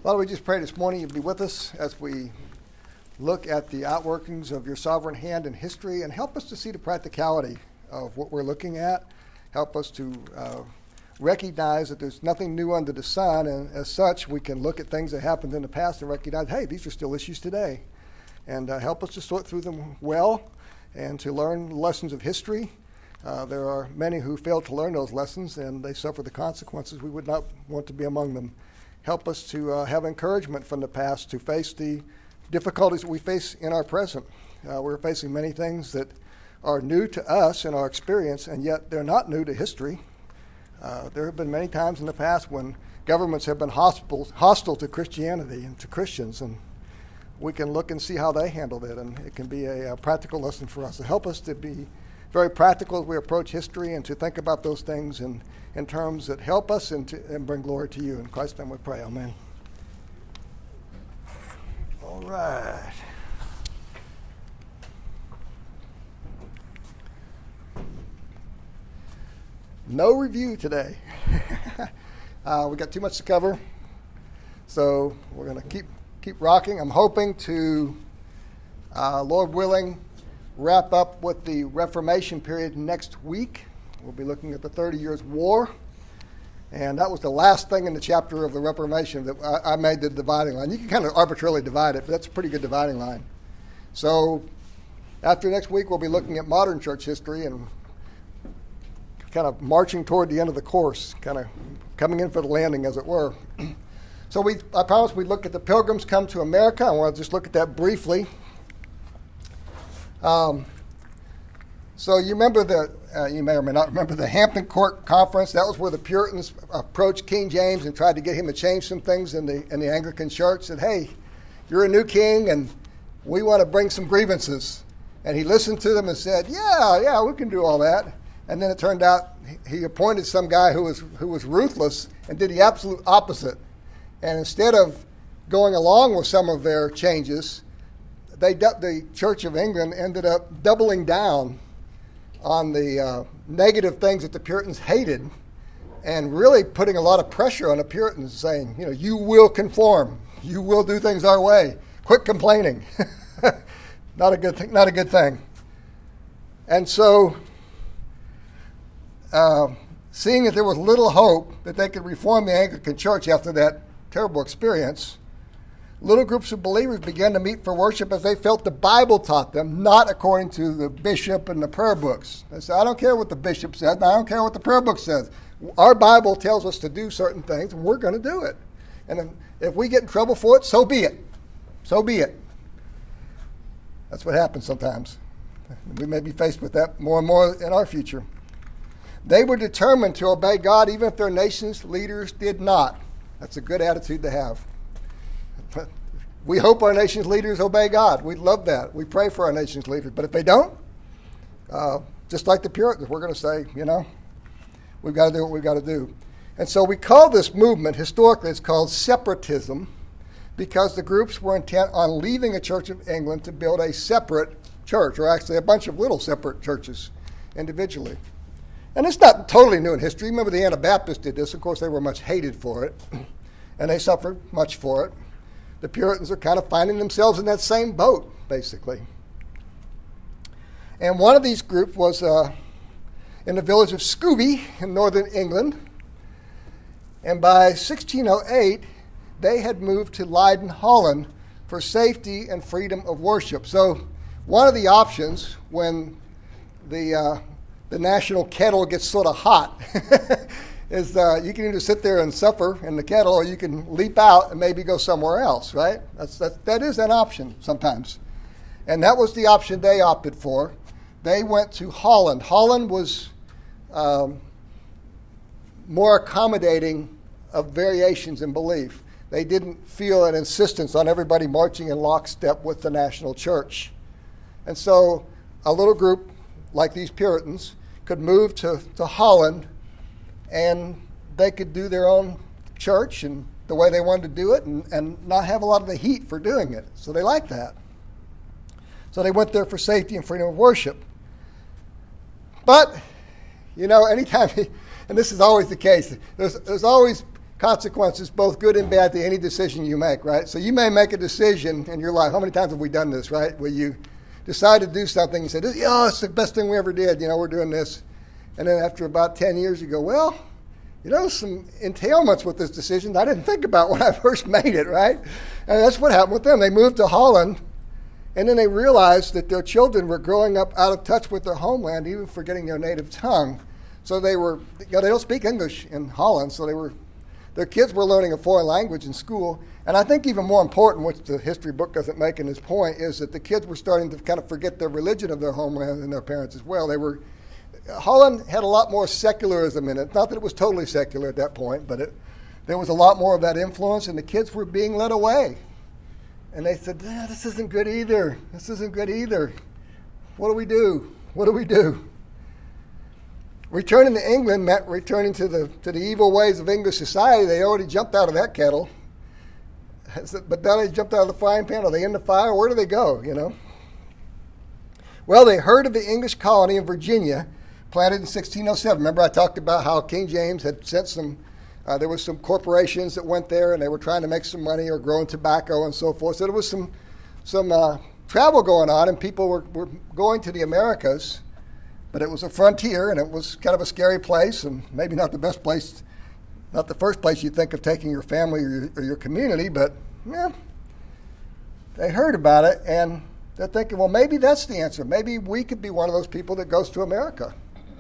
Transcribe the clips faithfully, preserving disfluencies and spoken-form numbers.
Father, we just pray this morning you'd be with us as we look at the outworkings of your sovereign hand in history, and help us to see the practicality of what we're looking at. Help us to uh, recognize that there's nothing new under the sun, and as such, we can look at things that happened in the past and recognize, hey, these are still issues today. And uh, help us to sort through them well and to learn lessons of history. Uh, there are many who fail to learn those lessons, and they suffer the consequences. We would not want to be among them. Help us to uh, have encouragement from the past to face the difficulties that we face in our present. Uh, we're facing many things that are new to us in our experience, and yet they're not new to history. Uh, there have been many times in the past when governments have been hostile, hostile to Christianity and to Christians, and we can look and see how they handled it, and it can be a, a practical lesson for us. So help us to be very practical as we approach history and to think about those things in, in terms that help us and, to, and bring glory to you. In Christ's name we pray, amen. All right. No review today. uh, we got too much to cover, so we're going to keep keep rocking. I'm hoping to, uh, Lord willing, wrap up with the Reformation period next week. We'll be looking at the Thirty Years' War, and that was the last thing in the chapter of the Reformation that I, I made the dividing line. You can kind of arbitrarily divide it, but that's a pretty good dividing line. So after next week, we'll be looking at modern church history and kind of marching toward the end of the course, kind of coming in for the landing, as it were. So we, I promised we'd look at the Pilgrims Come to America. I want to just look at that briefly. Um, so you remember the, uh, you may or may not remember the Hampton Court Conference. That was where the Puritans approached King James and tried to get him to change some things in the in the Anglican Church. Said, hey, you're a new king, and we want to bring some grievances. And he listened to them and said, yeah, yeah, we can do all that. And then it turned out he appointed some guy who was who was ruthless and did the absolute opposite. And instead of going along with some of their changes, they the Church of England ended up doubling down on the uh, negative things that the Puritans hated, and really putting a lot of pressure on the Puritans, saying, you know, you will conform, you will do things our way, quit complaining. Not a good thing. Not a good thing. And so, uh, seeing that there was little hope that they could reform the Anglican Church after that terrible experience, little groups of believers began to meet for worship as they felt the Bible taught them, not according to the bishop and the prayer books. They said, I don't care what the bishop says, and I don't care what the prayer book says. Our Bible tells us to do certain things, and we're going to do it. And if, if we get in trouble for it, so be it. So be it. That's what happens sometimes. We may be faced with that more and more in our future. They were determined to obey God even if their nation's leaders did not. That's a good attitude to have. We hope our nation's leaders obey God. We love that. We pray for our nation's leaders. But if they don't, uh, just like the Puritans, we're going to say, you know, we've got to do what we've got to do. And so we call this movement, historically, it's called separatism, because the groups were intent on leaving the Church of England to build a separate church, or actually a bunch of little separate churches individually. And it's not totally new in history. Remember the Anabaptists did this. Of course, they were much hated for it, and they suffered much for it. The Puritans are kind of finding themselves in that same boat, basically. And one of these groups was uh, in the village of Scooby in northern England. And by sixteen oh eight, they had moved to Leiden, Holland, for safety and freedom of worship. So one of the options when the uh, the national kettle gets sort of hot is uh, you can either sit there and suffer in the kettle, or you can leap out and maybe go somewhere else, right? That's, that's, that is an option sometimes. And that was the option they opted for. They went to Holland. Holland was um, more accommodating of variations in belief. They didn't feel an insistence on everybody marching in lockstep with the national church. And so a little group like these Puritans could move to, to Holland, and they could do their own church and the way they wanted to do it, and, and not have a lot of the heat for doing it. So they liked that. So they went there for safety and freedom of worship. But, you know, anytime, and this is always the case, there's, there's always consequences, both good and bad, to any decision you make, right? So you may make a decision in your life. How many times have we done this, right? Where you decide to do something and say, oh, it's the best thing we ever did. You know, we're doing this. And then after about ten years, you go, well, you know, some entailments with this decision I didn't think about when I first made it, right? And that's what happened with them. They moved to Holland, and then they realized that their children were growing up out of touch with their homeland, even forgetting their native tongue. So they were, you know, they don't speak English in Holland, so they were, their kids were learning a foreign language in school. And I think even more important, which the history book doesn't make in this point, is that the kids were starting to kind of forget their religion of their homeland and their parents as well. They were, Holland had a lot more secularism in it. Not that it was totally secular at that point, but it, there was a lot more of that influence, and the kids were being led away. And they said, ah, this isn't good either. This isn't good either. What do we do? What do we do? Returning to England meant returning to the to the evil ways of English society. They already jumped out of that kettle. But now they jumped out of the frying pan. Are they in the fire? Where do they go, you know? Well, they heard of the English colony in Virginia, planted in sixteen oh seven. Remember I talked about how King James had sent some, uh, there was some corporations that went there, and they were trying to make some money or growing tobacco and so forth. So there was some some uh, travel going on, and people were, were going to the Americas. But it was a frontier, and it was kind of a scary place, and maybe not the best place, not the first place you'd think of taking your family or your, or your community, but yeah, they heard about it, and they're thinking, well, maybe that's the answer. Maybe we could be one of those people that goes to America.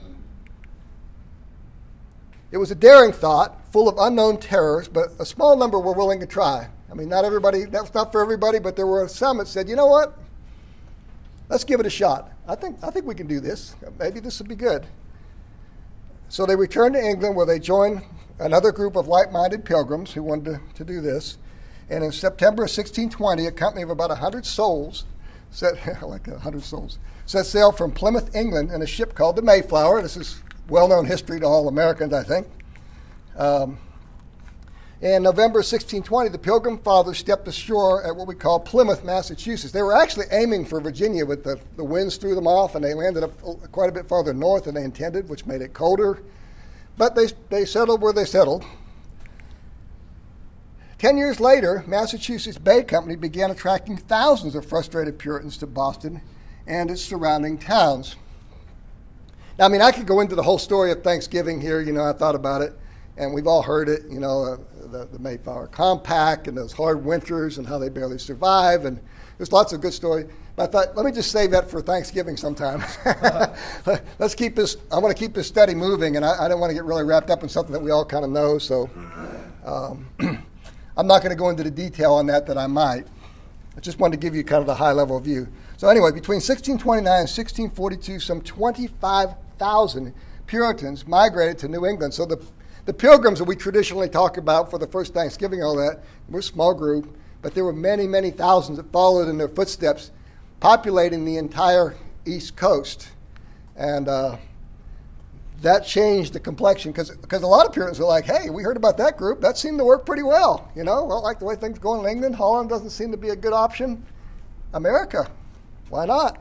It was a daring thought, full of unknown terrors, but a small number were willing to try. I mean, not everybody, that was not for everybody, but there were some that said, you know what? Let's give it a shot. I think I think we can do this. Maybe this would be good. So they returned to England, where they joined another group of like-minded pilgrims who wanted to, to do this. And in September of sixteen twenty, a company of about one hundred souls, set, like one hundred souls, set sail from Plymouth, England, in a ship called the Mayflower. This is well-known history to all Americans, I think. Um, In November sixteen twenty, the Pilgrim Fathers stepped ashore at what we call Plymouth, Massachusetts. They were actually aiming for Virginia, but the, the winds threw them off, and they landed up quite a bit farther north than they intended, which made it colder. But they, they settled where they settled. Ten years later, Massachusetts Bay Company began attracting thousands of frustrated Puritans to Boston and its surrounding towns. Now, I mean, I could go into the whole story of Thanksgiving here. You know, I thought about it. And we've all heard it, you know, uh, the, the Mayflower Compact and those hard winters and how they barely survive. And there's lots of good stories. But I thought, let me just save that for Thanksgiving sometime. Let's keep this, I want to keep this study moving, and I, I don't want to get really wrapped up in something that we all kind of know. So um, I'm not going to go into the detail on that that I might. I just wanted to give you kind of the high-level view. So anyway, between sixteen twenty-nine and sixteen forty-two, some twenty-five thousand Puritans migrated to New England. So the The Pilgrims that we traditionally talk about for the first Thanksgiving, all that, we're a small group, but there were many, many thousands that followed in their footsteps, populating the entire East Coast. And uh, that changed the complexion, because a lot of Puritans were like, hey, we heard about that group. That seemed to work pretty well. You know, well, like the way things go in England, Holland doesn't seem to be a good option. America, why not?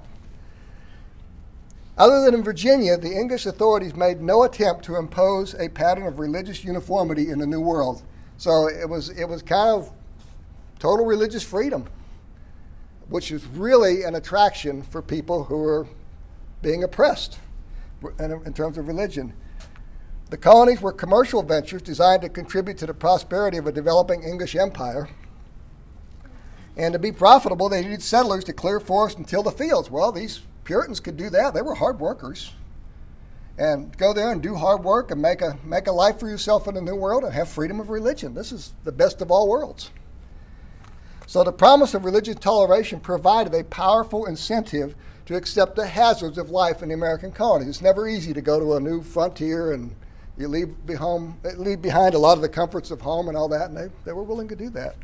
Other than in Virginia, the English authorities made no attempt to impose a pattern of religious uniformity in the New World. So it was it was kind of total religious freedom, which is really an attraction for people who are being oppressed in, in terms of religion. The colonies were commercial ventures designed to contribute to the prosperity of a developing English empire. And to be profitable, they needed settlers to clear forests and till the fields. Well, these Puritans could do that. They were hard workers. And go there and do hard work and make a make a life for yourself in the New World and have freedom of religion. This is the best of all worlds. So the promise of religious toleration provided a powerful incentive to accept the hazards of life in the American colonies. It's never easy to go to a new frontier, and you leave, be home, leave behind a lot of the comforts of home and all that, and they, they were willing to do that.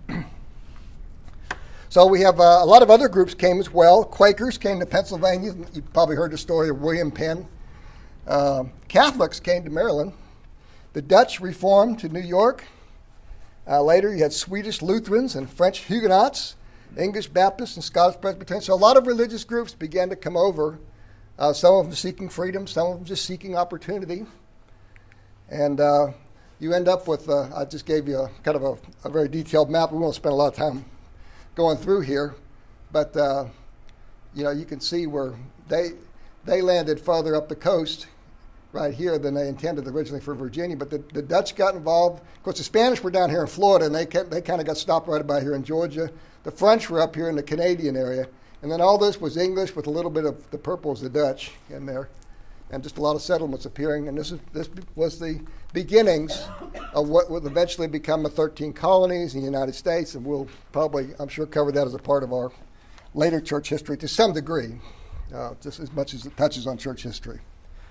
So we have uh, a lot of other groups came as well. Quakers came to Pennsylvania. You probably heard the story of William Penn. Uh, Catholics came to Maryland. The Dutch reformed to New York. Uh, later you had Swedish Lutherans and French Huguenots, English Baptists and Scottish Presbyterians. So a lot of religious groups began to come over. Uh, some of them seeking freedom, some of them just seeking opportunity. And uh, you end up with, uh, I just gave you a kind of a, a very detailed map. We won't spend a lot of time going through here, but uh, you know, you can see where they they landed farther up the coast right here than they intended originally for Virginia. But the, the Dutch got involved. Of course, the Spanish were down here in Florida, and they kept, they kind of got stopped right about here in Georgia. The French were up here in the Canadian area. And then all this was English with a little bit of the purple as the Dutch in there, and just a lot of settlements appearing. And this is this was the beginnings of what would eventually become the thirteen colonies in the United States. And we'll probably, I'm sure, cover that as a part of our later church history to some degree, uh, just as much as it touches on church history.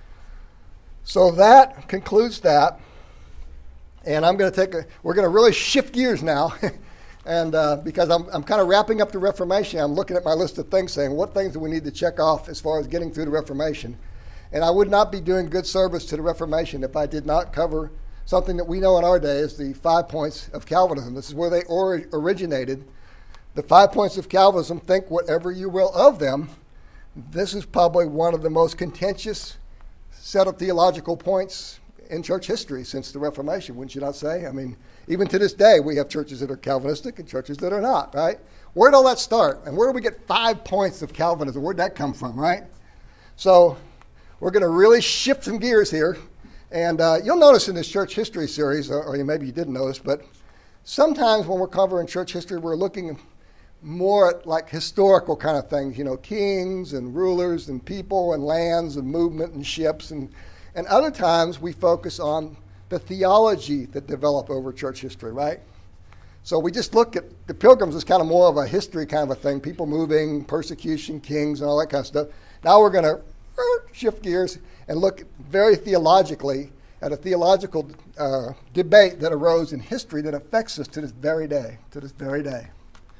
So that concludes that. And I'm going to take a, we're going to really shift gears now. And uh, because I'm, I'm kind of wrapping up the Reformation, I'm looking at my list of things saying, what things do we need to check off as far as getting through the Reformation? And I would not be doing good service to the Reformation if I did not cover something that we know in our day as the five points of Calvinism. This is where they or- originated. The five points of Calvinism, think whatever you will of them. This is probably one of the most contentious set of theological points in church history since the Reformation, wouldn't you not say? I mean, even to this day, we have churches that are Calvinistic and churches that are not, right? Where did all that start? And where do we get five points of Calvinism? Where did that come from, right? So we're going to really shift some gears here. And uh, you'll notice in this church history series, or, or maybe you didn't notice, but sometimes when we're covering church history, we're looking more at like historical kind of things, you know, kings and rulers and people and lands and movement and ships. And, and other times we focus on the theology that developed over church history, right? So we just look at the Pilgrims as kind of more of a history kind of a thing, people moving, persecution, kings, and all that kind of stuff. Now we're going to shift gears and look very theologically at a theological uh, debate that arose in history that affects us to this very day, to this very day.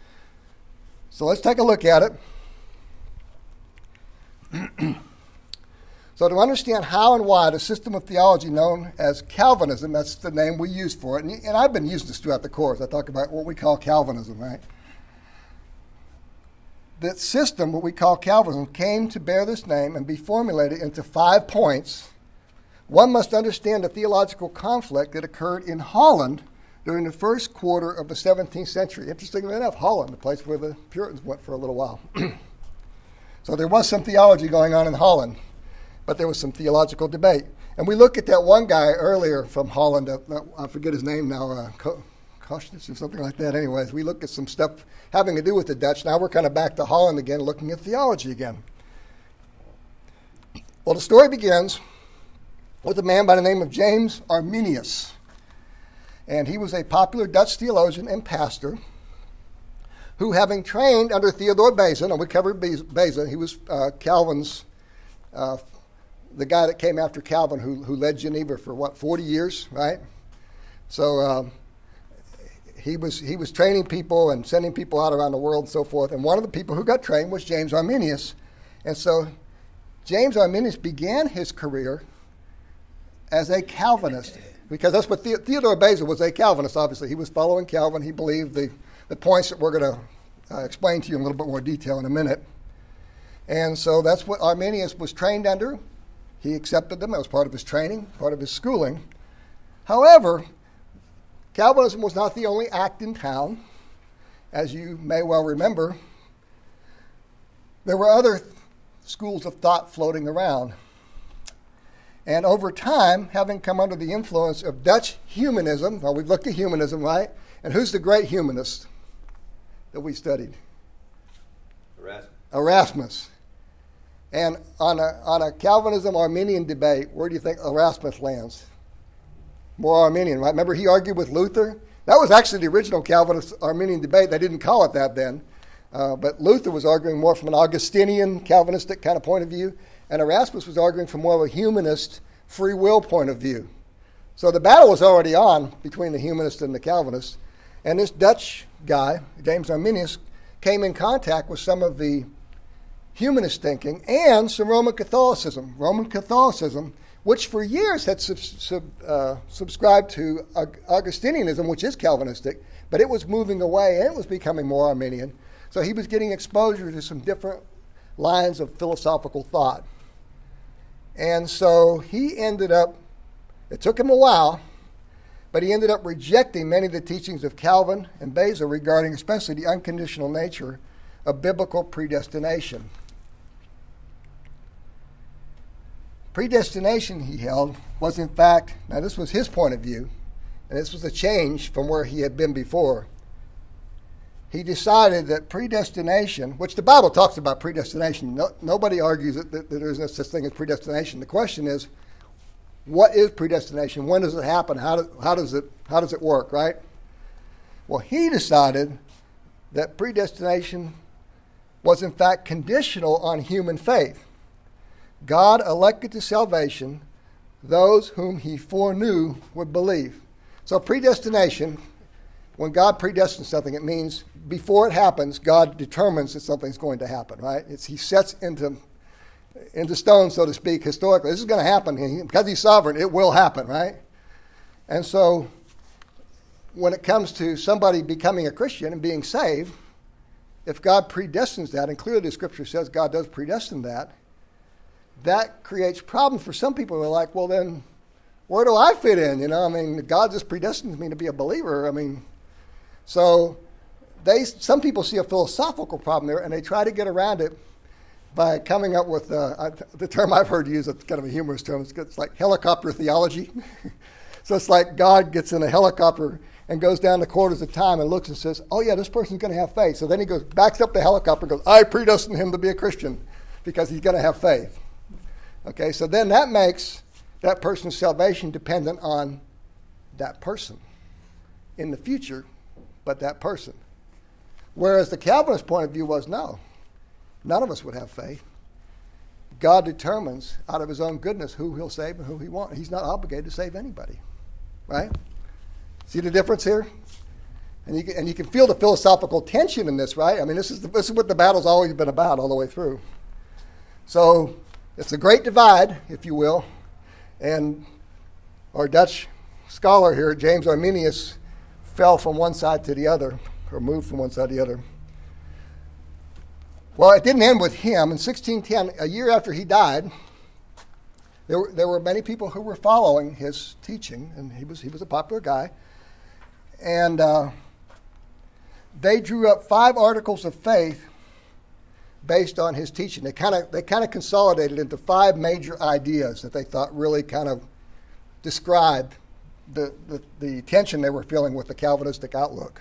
So let's take a look at it. So to understand how and why the system of theology known as Calvinism, that's the name we use for it, and, and I've been using this throughout the course. I talk about what we call Calvinism, right? That system, what we call Calvinism, came to bear this name and be formulated into five points. One must understand the theological conflict that occurred in Holland during the first quarter of the seventeenth century. Interestingly enough, Holland, the place where the Puritans went for a little while. So there was some theology going on in Holland, but there was some theological debate. And we look at that one guy earlier from Holland, uh, I forget his name now, uh, Kostis or something like that. Anyways, we look at some stuff having to do with the Dutch. Now we're kind of back to Holland again, looking at theology again. Well, the story begins with a man by the name of James Arminius. And he was a popular Dutch theologian and pastor who, having trained under Theodore Beza, and we covered Beza, he was uh, Calvin's, uh, the guy that came after Calvin who, who led Geneva for, what, forty years, right? So um, he was he was training people and sending people out around the world and so forth. And one of the people who got trained was James Arminius. And so James Arminius began his career as a Calvinist, because that's what the- Theodore Beza was, a Calvinist, obviously. He was following Calvin. He believed the, the points that we're going to uh, explain to you in a little bit more detail in a minute. And so that's what Arminius was trained under. He accepted them. That was part of his training, part of his schooling. However, Calvinism was not the only act in town. As you may well remember, there were other schools of thought floating around. And over time, having come under the influence of Dutch humanism, well, we've looked at humanism, right? And who's the great humanist that we studied? Erasmus. Erasmus. And on a, on a Calvinism-Arminian debate, where do you think Erasmus lands? More Arminian, right? Remember, he argued with Luther? That was actually the original Calvinist-Arminian debate. They didn't call it that then. Uh, but Luther was arguing more from an Augustinian, Calvinistic kind of point of view. And Erasmus was arguing from more of a humanist, free will point of view. So the battle was already on between the humanists and the Calvinists. And this Dutch guy, James Arminius, came in contact with some of the humanist thinking and some Roman Catholicism. Roman Catholicism, which for years had sub, sub, uh, subscribed to Augustinianism, which is Calvinistic, but it was moving away and it was becoming more Arminian. So he was getting exposure to some different lines of philosophical thought. And so he ended up, it took him a while, but he ended up rejecting many of the teachings of Calvin and Beza regarding especially the unconditional nature of biblical predestination. Predestination, he held, was in fact, now this was his point of view, and this was a change from where he had been before. He decided that predestination, which the Bible talks about predestination, no, nobody argues that, that, that there's no such thing as predestination. The question is, what is predestination? When does it happen? How, do, how, does, it, how does it work, right? Well, he decided that predestination was in fact conditional on human faith. God elected to salvation those whom he foreknew would believe. So predestination, when God predestines something, it means before it happens, God determines that something's going to happen, right? It's, he sets into, into stone, so to speak, historically. This is going to happen. He, because he's sovereign, it will happen, right? And so when it comes to somebody becoming a Christian and being saved, if God predestines that, and clearly the Scripture says God does predestine that, that creates problems for some people who are like, well, then where do I fit in? You know, I mean, God just predestines me to be a believer. I mean, so they, some people see a philosophical problem there, and they try to get around it by coming up with uh, the term I've heard used. It's kind of a humorous term. It's, it's like helicopter theology. So it's like God gets in a helicopter and goes down the quarters of time and looks and says, oh, yeah, this person's going to have faith. So then he goes, backs up the helicopter and goes, I predestined him to be a Christian because he's going to have faith. Okay, so then that makes that person's salvation dependent on that person in the future, but that person. Whereas the Calvinist point of view was, no, none of us would have faith. God determines out of his own goodness who he'll save and who he won't. He's not obligated to save anybody, right? See the difference here? And you can, and you can feel the philosophical tension in this, right? I mean, this is, the, this is what the battle's always been about all the way through. So it's a great divide, if you will. And our Dutch scholar here, James Arminius, fell from one side to the other, or moved from one side to the other. Well, it didn't end with him. In sixteen ten, a year after he died, there were, there were many people who were following his teaching, and he was, he was a popular guy. And uh, they drew up five articles of faith based on his teaching. They kind of they kind of consolidated into five major ideas that they thought really kind of described the, the, the tension they were feeling with the Calvinistic outlook.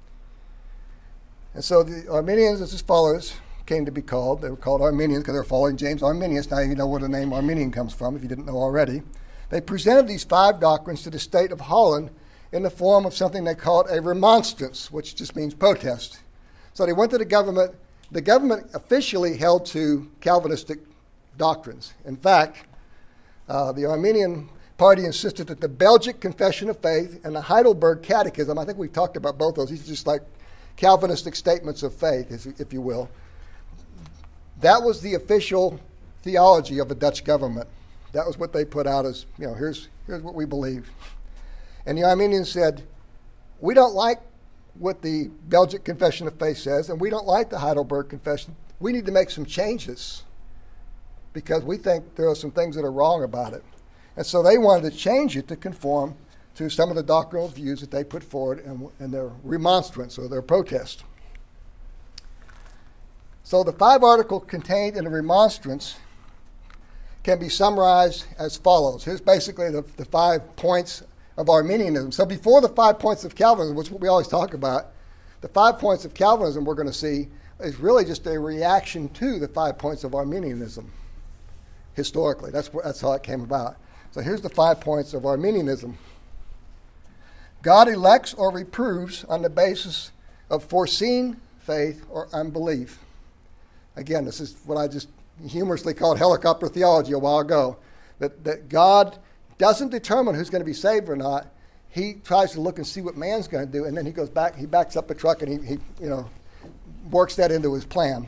And so the Arminians, as follows, came to be called. They were called Arminians because they were following James Arminius. Now you know where the name Arminian comes from, if you didn't know already. They presented these five doctrines to the state of Holland in the form of something they called a remonstrance, which just means protest. So they went to the government. The government officially held to Calvinistic doctrines. In fact, uh, the Arminian party insisted that the Belgic Confession of Faith and the Heidelberg Catechism, I think we've talked about both those, these are just like Calvinistic statements of faith, if you will. That was the official theology of the Dutch government. That was what they put out as, you know, here's, here's what we believe. And the Arminians said, we don't like what the Belgic Confession of Faith says, and we don't like the Heidelberg Confession. We need to make some changes because we think there are some things that are wrong about it. And so they wanted to change it to conform to some of the doctrinal views that they put forward in, in their remonstrance or their protest. So the five articles contained in the remonstrance can be summarized as follows. Here's basically the, the five points of Arminianism. So before the five points of Calvinism, which we always talk about, the five points of Calvinism we're going to see is really just a reaction to the five points of Arminianism historically. That's, that's how it came about. So here's the five points of Arminianism. God elects or reproves on the basis of foreseen faith or unbelief. Again, this is what I just humorously called helicopter theology a while ago, that, that God doesn't determine who's going to be saved or not. He tries to look and see what man's going to do, and then he goes back, he backs up the truck, and he, he you know, works that into his plan.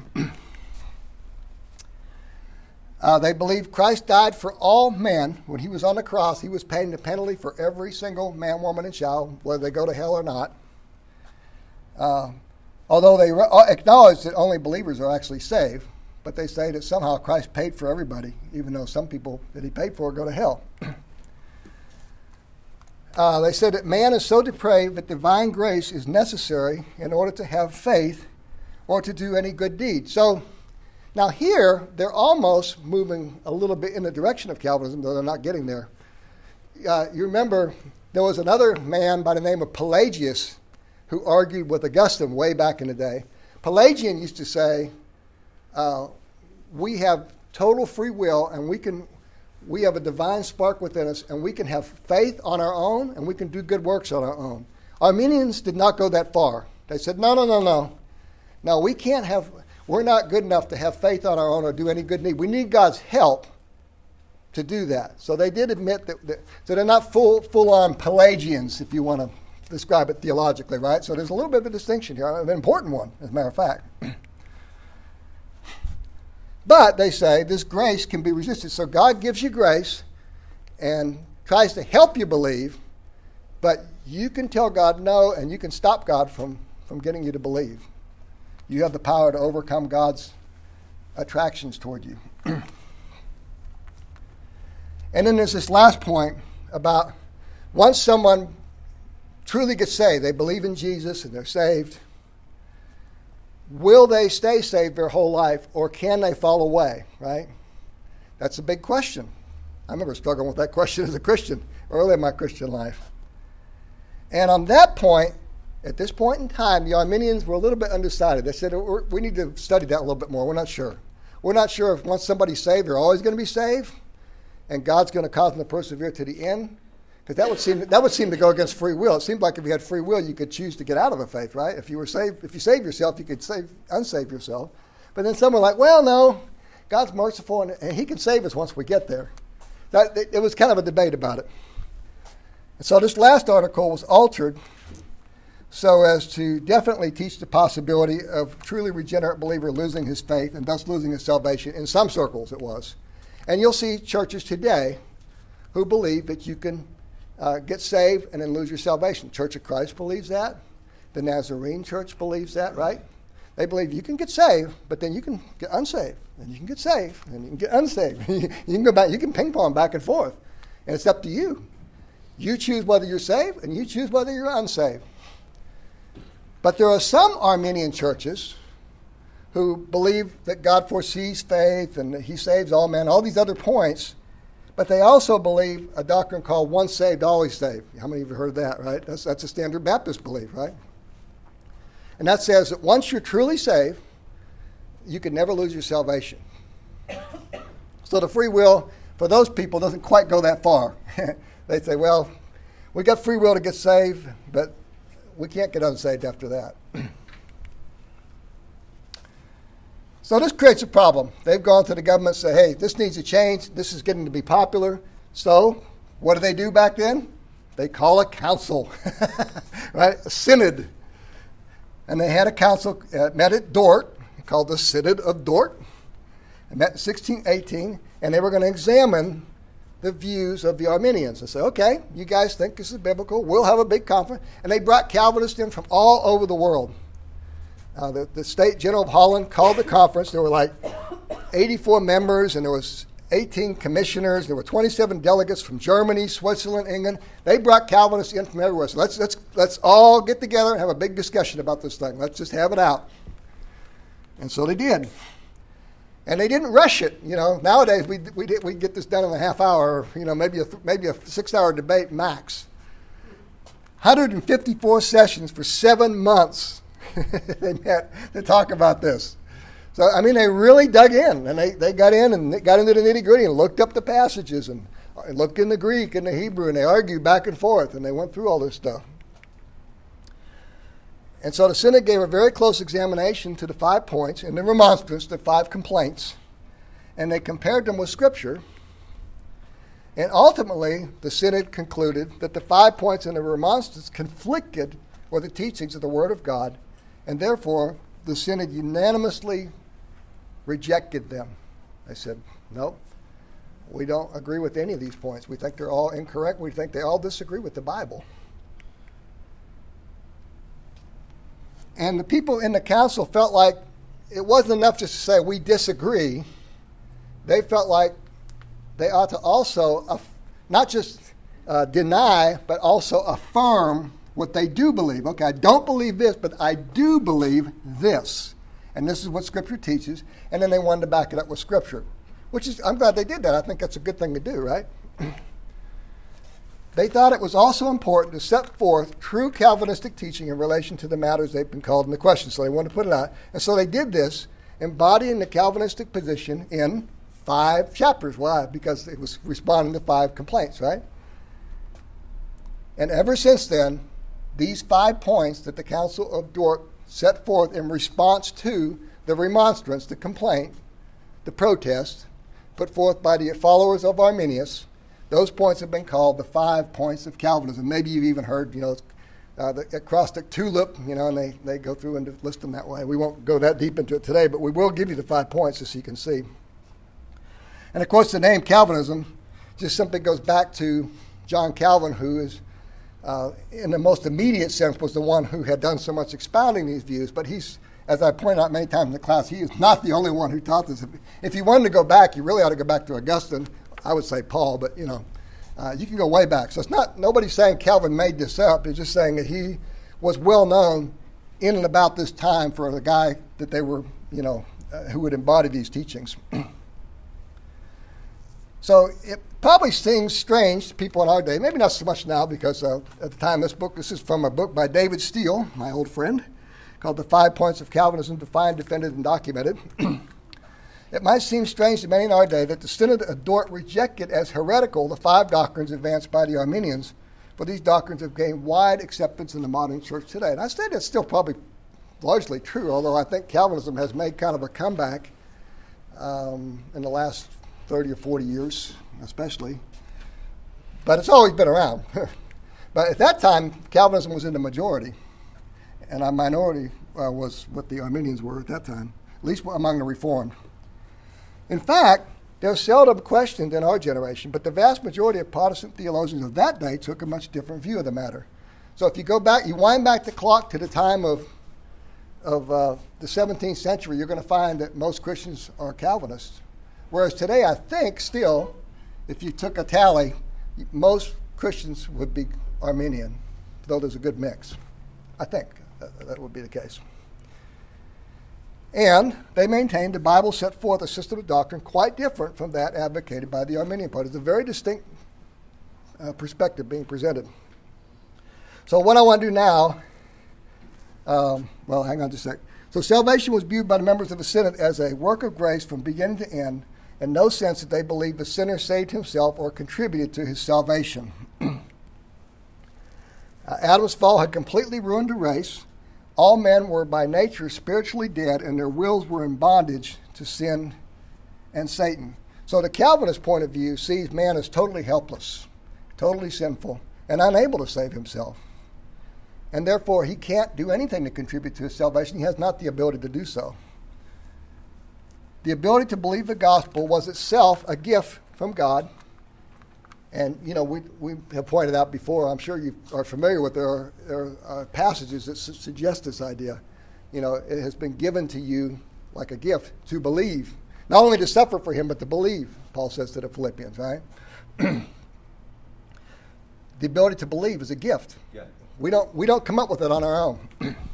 uh, they believe Christ died for all men. When he was on the cross, he was paying the penalty for every single man, woman, and child, whether they go to hell or not. Uh, although they re- acknowledge that only believers are actually saved, but they say that somehow Christ paid for everybody, even though some people that he paid for go to hell. Uh, they said that man is so depraved that divine grace is necessary in order to have faith or to do any good deed. So now here, they're almost moving a little bit in the direction of Calvinism, though they're not getting there. Uh, you remember there was another man by the name of Pelagius who argued with Augustine way back in the day. Pelagian used to say, uh, we have total free will, and we can we have a divine spark within us, and we can have faith on our own, and we can do good works on our own. Arminians did not go that far. They said, no, no, no, no. No, we can't have, we're not good enough to have faith on our own or do any good deed. We need God's help to do that. So they did admit that, that so they're not full, full-on Pelagians, if you want to describe it theologically, right? So there's a little bit of a distinction here, an important one, as a matter of fact. But they say this grace can be resisted. So God gives you grace and tries to help you believe, but you can tell God no, and you can stop God from, from getting you to believe. You have the power to overcome God's attractions toward you. And then there's this last point about once someone truly gets saved, they believe in Jesus and they're saved, will they stay saved their whole life, or can they fall away, right? That's a big question. I remember struggling with that question as a Christian early in my Christian life. And on that point, at this point in time, the Arminians were a little bit undecided. They said, we need to study that a little bit more. We're not sure. We're not sure if once somebody's saved, they're always going to be saved, and God's going to cause them to persevere to the end. Because that would seem that would seem to go against free will. It seemed like if you had free will, you could choose to get out of a faith, right? If you were saved, if you save yourself, you could save unsave yourself. But then some were like, well, no, God's merciful, and, and He can save us once we get there. That it, it was kind of a debate about it. And so this last article was altered so as to definitely teach the possibility of a truly regenerate believer losing his faith and thus losing his salvation. In some circles, it was. And you'll see churches today who believe that you can Uh, get saved and then lose your salvation. Church of Christ believes that. The Nazarene Church believes that, right? They believe you can get saved, but then you can get unsaved, and you can get saved, and you can get unsaved. You can go back. You can ping pong back and forth, and it's up to you. You choose whether you're saved, and you choose whether you're unsaved. But there are some Arminian churches who believe that God foresees faith and that He saves all men. All these other points. But they also believe a doctrine called once saved, always saved. How many of you have heard of that, right? That's, that's a standard Baptist belief, right? And that says that once you're truly saved, you can never lose your salvation. So the free will for those people doesn't quite go that far. They say, well, we got free will to get saved, but we can't get unsaved after that. So this creates a problem. They've gone to the government and said, hey, this needs to change. This is getting to be popular. So what do they do back then? They call a council, right? A synod. And they had a council, uh, met at Dort, called the Synod of Dort. It met in sixteen eighteen, and they were going to examine the views of the Arminians and say, okay, you guys think this is biblical. We'll have a big conference. And they brought Calvinists in from all over the world. Uh, the, the State General of Holland called the conference. There were like eighty-four members, and there was eighteen commissioners. There were twenty-seven delegates from Germany, Switzerland, England. They brought Calvinists in from everywhere. So let's let's let's all get together and have a big discussion about this thing. Let's just have it out. And so they did. And they didn't rush it. You know, nowadays we we we get this done in a half hour. You know, maybe a maybe a six-hour debate max. one hundred fifty-four sessions for seven months. They met to talk about this. So, I mean, they really dug in, and they, they got in and they got into the nitty-gritty and looked up the passages and, and looked in the Greek and the Hebrew, and they argued back and forth, and they went through all this stuff. And so the Synod gave a very close examination to the five points in the remonstrance, the five complaints, and they compared them with Scripture. And ultimately, the Synod concluded that the five points in the remonstrance conflicted with the teachings of the Word of God, and therefore, the Synod unanimously rejected them. They said, nope, we don't agree with any of these points. We think they're all incorrect. We think they all disagree with the Bible. And the people in the council felt like it wasn't enough just to say, we disagree. They felt like they ought to also, uh, not just uh, deny but also affirm what they do believe. Okay, I don't believe this, but I do believe this. And this is what Scripture teaches. And then they wanted to back it up with Scripture, which is, I'm glad they did that. I think that's a good thing to do, right? They thought it was also important to set forth true Calvinistic teaching in relation to the matters they've been called into question. So they wanted to put it out. And so they did this, embodying the Calvinistic position in five chapters. Why? Because it was responding to five complaints, right? And ever since then, these five points that the Council of Dort set forth in response to the remonstrance, the complaint, the protest, put forth by the followers of Arminius, those points have been called the five points of Calvinism. Maybe you've even heard, you know, uh, the acrostic TULIP, you know, and they, they go through and list them that way. We won't go that deep into it today, but we will give you the five points just so you can see. And, of course, the name Calvinism just simply goes back to John Calvin, who is, uh, in the most immediate sense, was the one who had done so much expounding these views. But he's, as I pointed out many times in the class, he is not the only one who taught this. If, if you wanted to go back, you really ought to go back to Augustine. I would say Paul, but, you know, uh, you can go way back. So it's not, nobody's saying Calvin made this up. It's just saying that he was well known in and about this time for the guy that they were, you know, uh, who would embody these teachings. So it probably seems strange to people in our day, maybe not so much now, because uh, at the time this book, this is from a book by David Steele, my old friend, called The Five Points of Calvinism, Defined, Defended, and Documented. It might seem strange to many in our day that the Synod of Dort rejected as heretical the five doctrines advanced by the Arminians, for these doctrines have gained wide acceptance in the modern church today. And I say that's still probably largely true, although I think Calvinism has made kind of a comeback um, in the last thirty or forty years, especially. But it's always been around. But at that time, Calvinism was in the majority, and a minority uh, was what the Arminians were at that time, at least among the Reformed. In fact, they're seldom questioned in our generation, but the vast majority of Protestant theologians of that day took a much different view of the matter. So if you go back, you wind back the clock to the time of, of uh, the seventeenth century, you're going to find that most Christians are Calvinists. Whereas today, I think still, if you took a tally, most Christians would be Arminian, though there's a good mix. I think that, that would be the case. And they maintained the Bible set forth a system of doctrine quite different from that advocated by the Arminian party. It's a very distinct uh, perspective being presented. So what I want to do now, um, well, hang on just a sec. So salvation was viewed by the members of the Synod as a work of grace from beginning to end, in no sense that they believed the sinner saved himself or contributed to his salvation. uh, Adam's fall had completely ruined the race. All men were by nature spiritually dead, and their wills were in bondage to sin and Satan. So the Calvinist point of view sees man as totally helpless, totally sinful, and unable to save himself. And therefore, he can't do anything to contribute to his salvation. He has not the ability to do so. The ability to believe the gospel was itself a gift from God. And, you know, we we have pointed out before, I'm sure you are familiar with, there are, there are passages that su- suggest this idea. You know, it has been given to you like a gift to believe. Not only to suffer for him, but to believe, Paul says to the Philippians, right? The ability to believe is a gift. Yeah. We don't we don't come up with it on our own.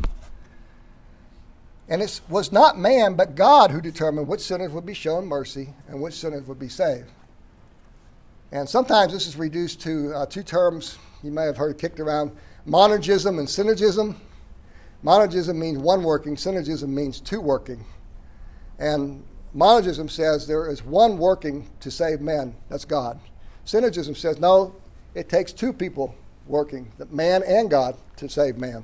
And it was not man, but God who determined which sinners would be shown mercy and which sinners would be saved. And sometimes this is reduced to uh, two terms you may have heard kicked around, monergism and synergism. Monergism means one working, synergism means two working. And monergism says there is one working to save men, that's God. Synergism says, no, it takes two people working, man and God, to save man.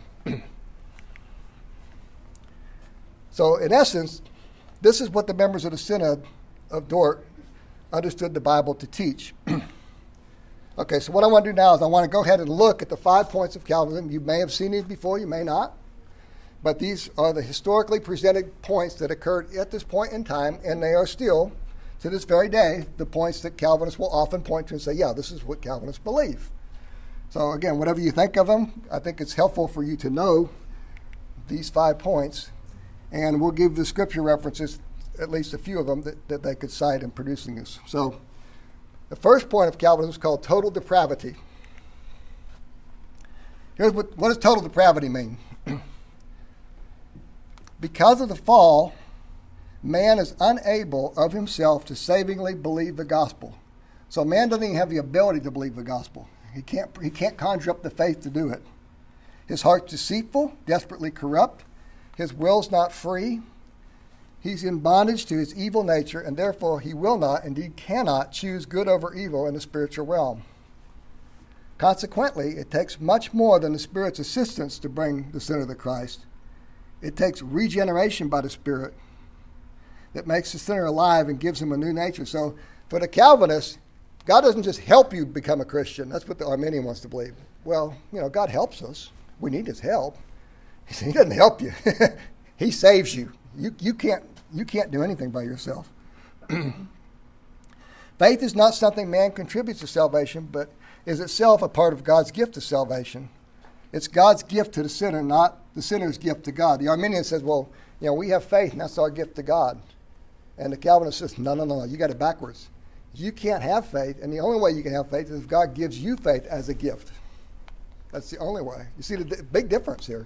So in essence, this is what the members of the Synod of Dort understood the Bible to teach. Okay, so what I want to do now is I want to go ahead and look at the five points of Calvinism. You may have seen these before, you may not. But these are the historically presented points that occurred at this point in time, and they are still, to this very day, the points that Calvinists will often point to and say, yeah, this is what Calvinists believe. So again, whatever you think of them, I think it's helpful for you to know these five points. And we'll give the scripture references, at least a few of them, that, that they could cite in producing this. So the first point of Calvinism is called total depravity. Here's what, what does total depravity mean? Because of the fall, man is unable of himself to savingly believe the gospel. So man doesn't even have the ability to believe the gospel. He can't, he can't conjure up the faith to do it. His heart's deceitful, desperately corrupt. His will's not free. He's in bondage to his evil nature, and therefore he will not, indeed cannot, choose good over evil in the spiritual realm. Consequently, it takes much more than the Spirit's assistance to bring the sinner to Christ. It takes regeneration by the Spirit that makes the sinner alive and gives him a new nature. So for the Calvinists, God doesn't just help you become a Christian. That's what the Arminian wants to believe. Well, you know, God helps us. We need his help. He doesn't help you. He saves you. You, you, can't, you can't do anything by yourself. Faith is not something man contributes to salvation, but is itself a part of God's gift of salvation. It's God's gift to the sinner, not the sinner's gift to God. The Arminian says, well, you know, we have faith, and that's our gift to God. And the Calvinist says, no, no, no, you got it backwards. You can't have faith, and the only way you can have faith is if God gives you faith as a gift. That's the only way. You see the d- big difference here.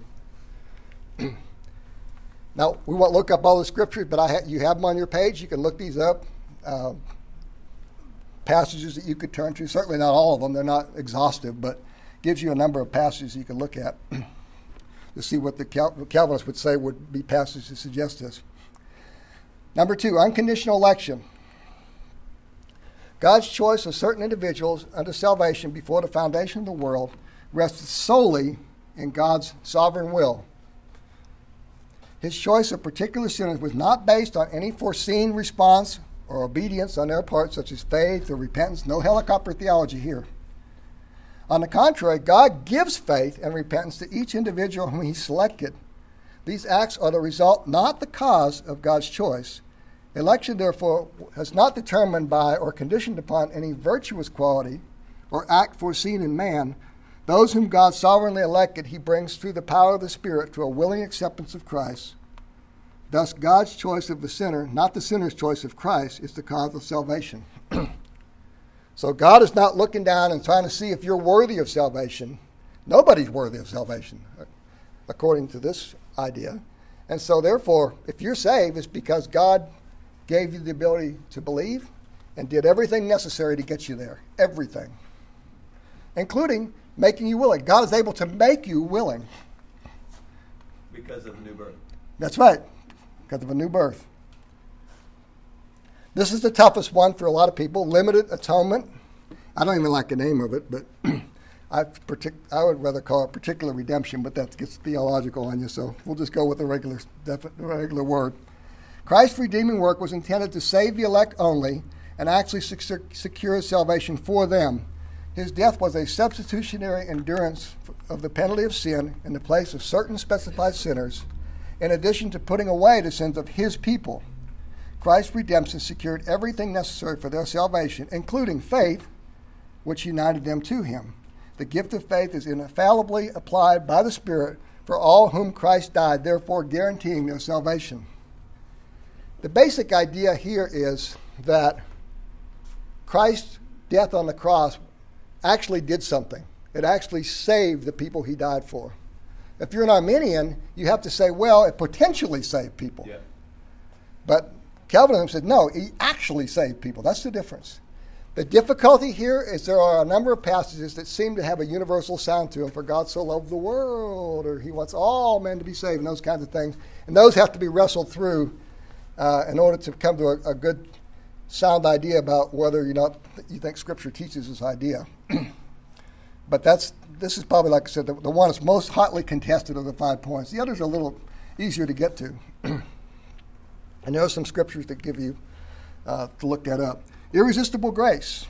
Now, we won't look up all the scriptures, but I ha- you have them on your page. You can look these up. Uh, passages that you could turn to. Certainly not all of them. They're not exhaustive, but gives you a number of passages you can look at to see what the Cal- Calvinists would say would be passages to suggest this. Number two, unconditional election. God's choice of certain individuals unto salvation before the foundation of the world rested solely in God's sovereign will. His choice of particular sinners was not based on any foreseen response or obedience on their part, such as faith or repentance. No helicopter theology here. On the contrary, God gives faith and repentance to each individual whom he selected. These acts are the result, not the cause, of God's choice. Election, therefore, is not determined by or conditioned upon any virtuous quality or act foreseen in man. Those whom God sovereignly elected, he brings through the power of the Spirit to a willing acceptance of Christ. Thus, God's choice of the sinner, not the sinner's choice of Christ, is the cause of salvation. So God is not looking down and trying to see if you're worthy of salvation. Nobody's worthy of salvation, according to this idea. And so, therefore, if you're saved, it's because God gave you the ability to believe and did everything necessary to get you there. Everything. Including making you willing. God is able to make you willing. Because of new birth. That's right. Because of a new birth. This is the toughest one for a lot of people. Limited atonement. I don't even like the name of it, but I, partic- I would rather call it particular redemption, but that gets theological on you, so we'll just go with the regular, defi- regular word. Christ's redeeming work was intended to save the elect only and actually secure, secure salvation for them. His death was a substitutionary endurance of the penalty of sin in the place of certain specified sinners, in addition to putting away the sins of his people. Christ's redemption secured everything necessary for their salvation, including faith, which united them to him. The gift of faith is infallibly applied by the Spirit for all whom Christ died, therefore guaranteeing their salvation. The basic idea here is that Christ's death on the cross actually did something. It actually saved the people he died for. If you're an Arminian, you have to say, well, it potentially saved people. Yeah. But Calvinism said, no, he actually saved people. That's the difference. The difficulty here is there are a number of passages that seem to have a universal sound to them. For God so loved the world, or he wants all men to be saved, and those kinds of things. And those have to be wrestled through uh, in order to come to a, a good, sound idea about whether or not you think Scripture teaches this idea. But that's this is probably, like I said, the, the one that's most hotly contested of the five points. The others are a little easier to get to. And there are some scriptures that give you uh, to look that up. Irresistible grace.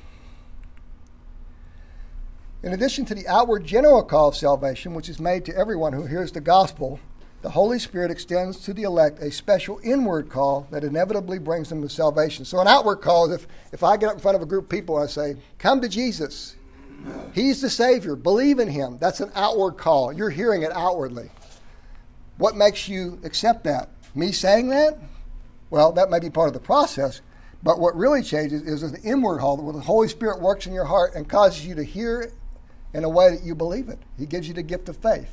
In addition to the outward general call of salvation, which is made to everyone who hears the gospel, the Holy Spirit extends to the elect a special inward call that inevitably brings them to salvation. So an outward call is if, if I get up in front of a group of people and I say, come to Jesus. He's the Savior. Believe in him. That's an outward call. You're hearing it outwardly. What makes you accept that? Me saying that? Well, that may be part of the process, but what really changes is an inward call where the Holy Spirit works in your heart and causes you to hear in a way that you believe it. He gives you the gift of faith.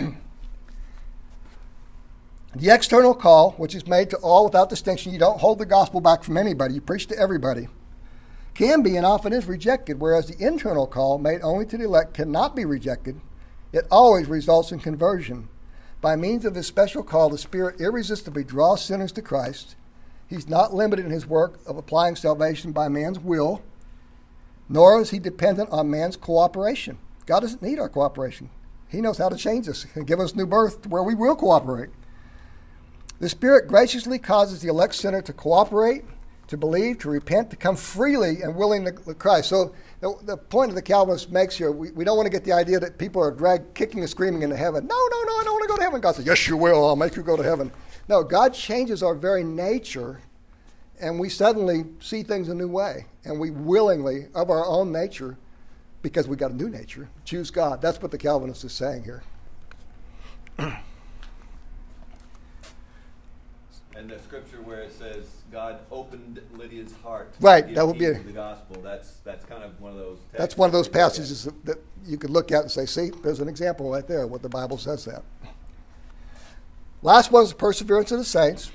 The external call, which is made to all without distinction, you don't hold the gospel back from anybody, you preach to everybody, can be and often is rejected, whereas the internal call, made only to the elect, cannot be rejected. It always results in conversion. By means of his special call, the Spirit irresistibly draws sinners to Christ. He's not limited in his work of applying salvation by man's will, nor is he dependent on man's cooperation. God doesn't need our cooperation. He knows how to change us and give us new birth to where we will cooperate. The Spirit graciously causes the elect sinner to cooperate, to believe, to repent, to come freely and willing to Christ. So the, the point of the Calvinist makes here, we, we don't want to get the idea that people are dragged kicking and screaming into heaven. No, no, no, I don't want to go to heaven. God says, yes, you will. I'll make you go to heaven. No, God changes our very nature, and we suddenly see things a new way. And we willingly, of our own nature, because we got a new nature, choose God. That's what the Calvinist is saying here. And the scripture where it says God opened Lydia's heart to right, give that would be a, the gospel. That's that's kind of one of those texts. That's one of those passages that, that you could look at and say, see, there's an example right there, what the Bible says that. Last one is the perseverance of the saints.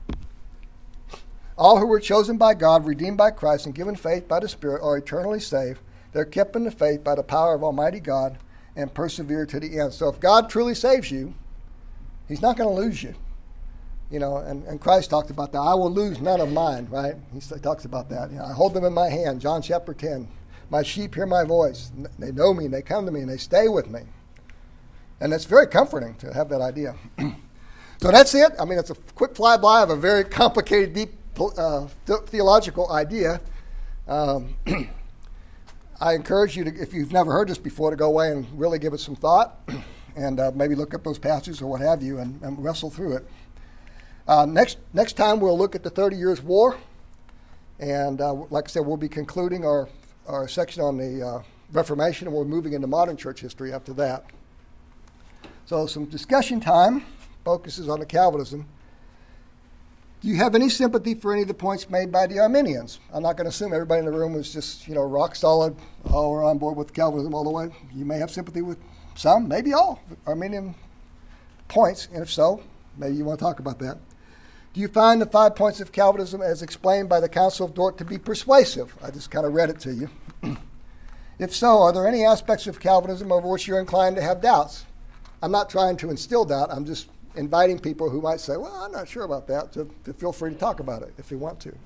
All who were chosen by God, redeemed by Christ, and given faith by the Spirit are eternally saved. They're kept in the faith by the power of Almighty God and persevere to the end. So if God truly saves you, he's not going to lose you. You know, and, and Christ talked about that. I will lose none of mine, right? He talks about that. You know, I hold them in my hand, John chapter ten. My sheep hear my voice. They know me, and they come to me, and they stay with me. And it's very comforting to have that idea. So that's it. I mean, it's a quick flyby of a very complicated, deep uh, th- theological idea. Um, I encourage you to, if you've never heard this before, to go away and really give it some thought and uh, maybe look up those passages or what have you and, and wrestle through it. Uh, next next time we'll look at the Thirty Years' War, and uh, like I said, we'll be concluding our, our section on the uh, Reformation, and we're moving into modern church history after that. So some discussion time focuses on the Calvinism. Do you have any sympathy for any of the points made by the Arminians? I'm not going to assume everybody in the room is just, you know, rock solid, oh, we're on board with Calvinism all the way. You may have sympathy with some, maybe all, Arminian points, and if so, maybe you want to talk about that. Do you find the five points of Calvinism as explained by the Council of Dort to be persuasive? I just kind of read it to you. If so, are there any aspects of Calvinism over which you're inclined to have doubts? I'm not trying to instill doubt. I'm just inviting people who might say, well, I'm not sure about that, to, to feel free to talk about it if they want to.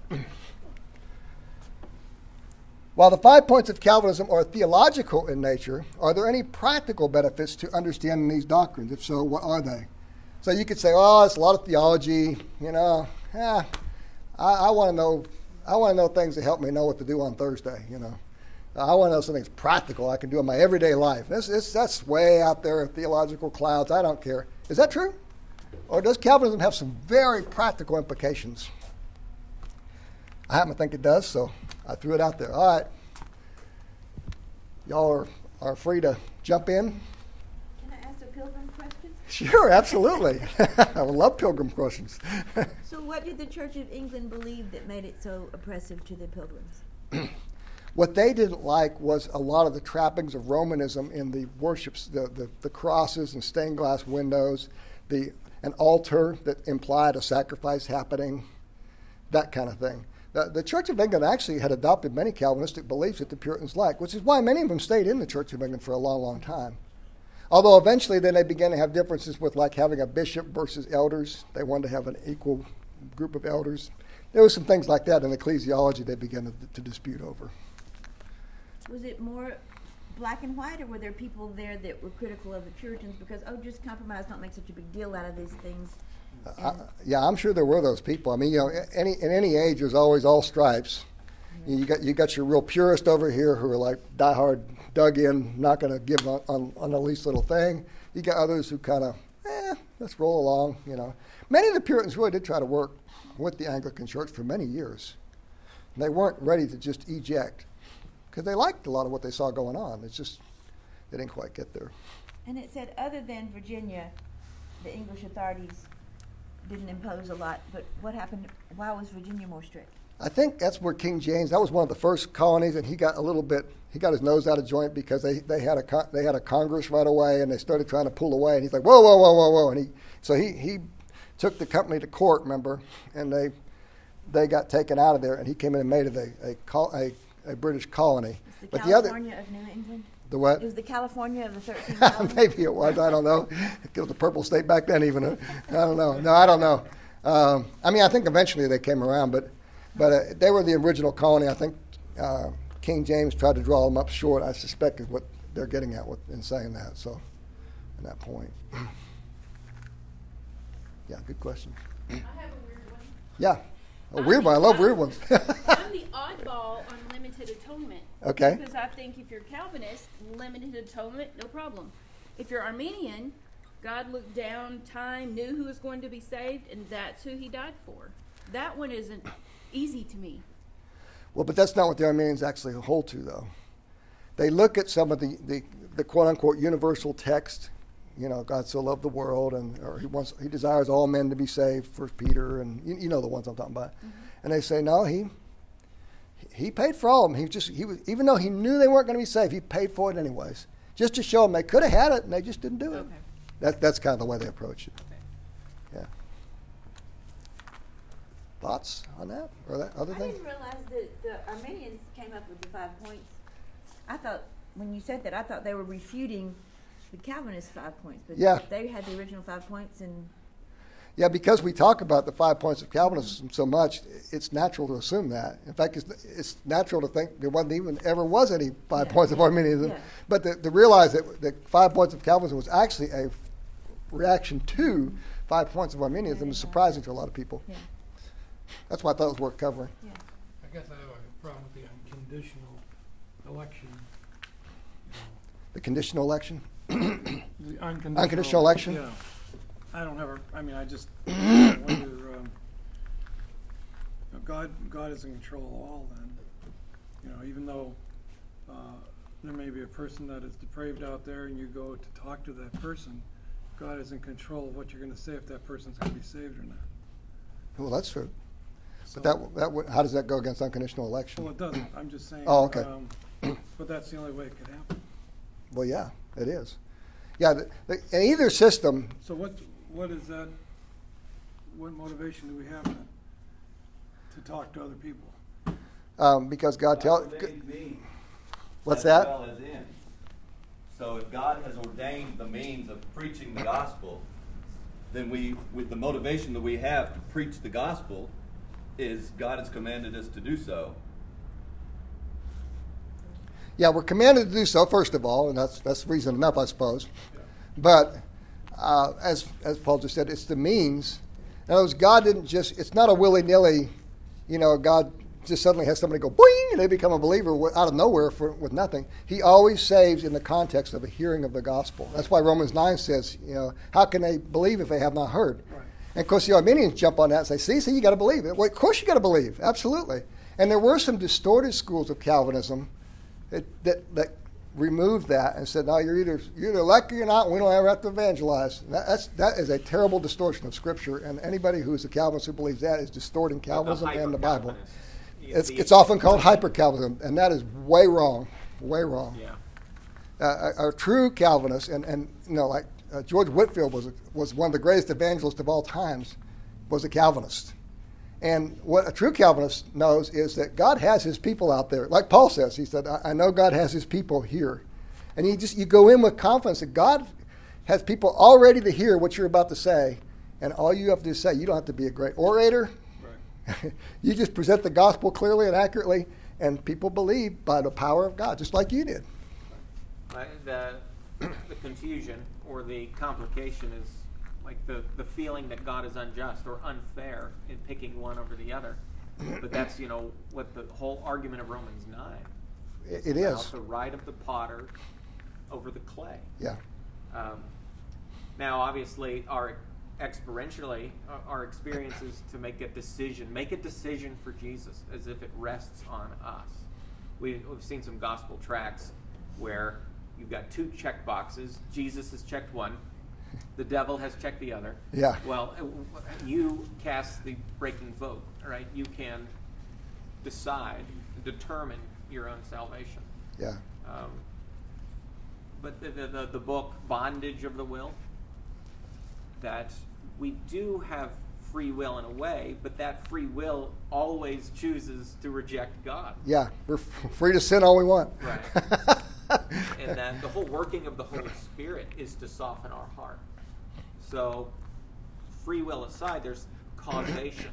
While the five points of Calvinism are theological in nature, are there any practical benefits to understanding these doctrines? If so, what are they? So you could say, oh, it's a lot of theology, you know. Yeah, I, I want to know. I want to know things that help me know what to do on Thursday. You know, I want to know something that's practical I can do in my everyday life. This, this, that's way out there, theological clouds. I don't care. Is that true, or does Calvinism have some very practical implications? I happen to think it does, so I threw it out there. All right, y'all are are free to jump in. Pilgrim question? Sure, absolutely. I would love pilgrim questions. So what did the Church of England believe that made it so oppressive to the pilgrims? What they didn't like was a lot of the trappings of Romanism in the worships, the, the, the crosses and stained glass windows, the an altar that implied a sacrifice happening, that kind of thing. The, the Church of England actually had adopted many Calvinistic beliefs that the Puritans liked, which is why many of them stayed in the Church of England for a long, long time. Although eventually then they began to have differences with like having a bishop versus elders. They wanted to have an equal group of elders. There were some things like that in ecclesiology they began to, to dispute over. Was it more black and white, or were there people there that were critical of the Puritans because, oh, just compromise, don't make such a big deal out of these things? Uh, yeah, I'm sure there were those people. I mean, you know, any in any age there's always all stripes. Mm-hmm. You got you got your real purist over here who are like diehard, dug in, not going to give on, on, on the least little thing. You got others who kind of, eh, let's roll along, you know. Many of the Puritans really did try to work with the Anglican Church for many years. And they weren't ready to just eject because they liked a lot of what they saw going on. It's just, they didn't quite get there. And it said other than Virginia, the English authorities didn't impose a lot, but what happened, why was Virginia more strict? I think that's where King James, that was one of the first colonies, and he got a little bit, he got his nose out of joint because they, they had a con- they had a Congress right away, and they started trying to pull away, and he's like, whoa, whoa, whoa, whoa, whoa, and he, so he, he took the company to court, remember, and they they got taken out of there, and he came in and made it a a, col- a, a British colony. It's the But California the other, of New England? the what? It was the California of the thirteen colonies? Maybe it was. I don't know. It was the purple state back then, even. I don't know. No, I don't know. Um, I mean, I think eventually they came around, but but uh, they were the original colony. I think uh, King James tried to draw them up short. I suspect is what they're getting at with, in saying that. So, at that point, yeah, good question. I have a weird one. Yeah, a weird one. I love weird ones. I'm the oddball on limited atonement. Okay. Because I think if you're Calvinist, limited atonement, no problem. If you're Armenian, God looked down time, knew who was going to be saved, and that's who he died for. That one isn't easy to me. Well, but that's not what the Armenians actually hold to, though. They look at some of the, the, the quote-unquote universal text, you know, God so loved the world, and or he wants, he desires all men to be saved, First Peter, and you, you know the ones I'm talking about. Mm-hmm. And they say, no, he he paid for all of them. He just he was, even though he knew they weren't going to be saved, he paid for it anyways, just to show them they could have had it, and they just didn't do it. Okay. That, that's kind of the way they approach it. Okay. Yeah. Thoughts on that or that other I thing? didn't realize that the Armenians came up with the five points. I thought, when you said that, I thought they were refuting the Calvinist five points. But Yeah. they had the original five points, and Yeah, because we talk about the five points of Calvinism so much, it's natural to assume that. In fact, it's, it's natural to think there wasn't even ever was any five Yeah. points of Arminianism. Yeah. But to, to realize that the five points of Calvinism was actually a reaction to five points of Arminianism is surprising to a lot of people. yeah, That's why I thought it was worth covering. yeah. I guess I have a problem with the unconditional election. The conditional election. The unconditional, Unconditional election? Yeah. I don't have a, I mean, I just wonder, um, you know, God, God is in control of all then. You know, even though uh, there may be a person that is depraved out there and you go to talk to that person, God is in control of what you're going to say if that person's going to be saved or not. Well, that's true. So, But that, that would- how does that go against unconditional election? well, it doesn't. I'm just saying. Oh, okay. Um, but that's the only way it could happen. Well, yeah, it is. Yeah, the, the, in either system, So what, what is that, what motivation do we have then to talk to other people? um, because God tells. ordained means What's as that? well as ends. So if God has ordained the means of preaching the gospel, then we, with the motivation that we have to preach the gospel, is God has commanded us to do so. Yeah, we're commanded to do so, first of all, and that's that's reason enough, I suppose. But uh, as as Paul just said, it's the means. In other words, God didn't just, it's not a willy-nilly, you know, God just suddenly has somebody go boing and they become a believer out of nowhere for, with nothing. He always saves in the context of a hearing of the gospel. That's why Romans nine says, you know, how can they believe if they have not heard? Right. And of course, the Armenians jump on that and say, see, see, you got to believe it. Well, of course you got to believe, absolutely. And there were some distorted schools of Calvinism that, that, that removed that and said, no, you're either you're either lucky or not, and we don't ever have to evangelize. That, that's, that is a terrible distortion of Scripture, and anybody who's a Calvinist who believes that is distorting Calvinism and the Bible. hyper-Calvinist. It's, The- it's often called hyper-Calvinism, and that is way wrong, way wrong. Yeah. Uh, a, a true Calvinist, and, and you know, like uh, George Whitefield was a, was one of the greatest evangelists of all times, was a Calvinist. And what a true Calvinist knows is that God has his people out there. Like Paul says, he said, I, I know God has his people here. And you just you go in with confidence that God has people all ready to hear what you're about to say, and all you have to say, you don't have to be a great orator. Right. You just present the gospel clearly and accurately, and people believe by the power of God, just like you did. Uh, the the confusion or the complication is like the, the feeling that God is unjust or unfair in picking one over the other. But that's, you know, what the whole argument of Romans nine. It, it about is. the right of the potter over the clay. Yeah. Um, now, obviously, our experientially, our- our experience is to make a decision, make a decision for Jesus as if it rests on us. We, we've seen some gospel tracts where you've got two check boxes. Jesus has checked one. The devil has checked the other. Yeah. Well, uh, you cast the breaking vote, right? You can decide, determine your own salvation. Yeah. Um, but the, the, the, the book Bondage of the Will, that we do have free will in a way, but that free will always chooses to reject God. Yeah, we're f- free to sin all we want. Right. And then the whole working of the Holy Spirit is to soften our heart. So, free will aside, there's causation.